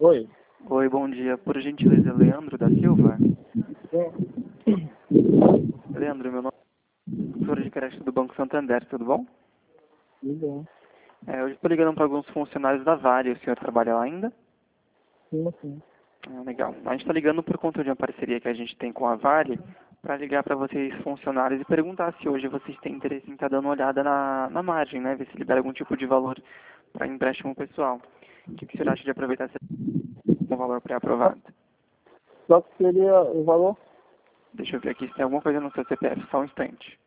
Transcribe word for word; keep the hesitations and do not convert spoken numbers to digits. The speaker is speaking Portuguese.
Oi. Oi, bom dia. Por gentileza, Leandro da Silva? É. Leandro, meu nome é professor de crédito do Banco Santander, tudo bom? Tudo bem. É, eu estou ligando para alguns funcionários da Vale. O senhor trabalha lá ainda? Sim, sim. Ah, legal. A gente está ligando por conta de uma parceria que a gente tem com a Vale para ligar para vocês, funcionários, e perguntar se hoje vocês têm interesse em estar dando uma olhada na, na margem, né? Ver se libera algum tipo de valor para empréstimo pessoal. O que, que o senhor acha de aproveitar esse valor pré-aprovado? Só que seria o valor? Deixa eu ver aqui se tem alguma coisa no seu C P F, só um instante.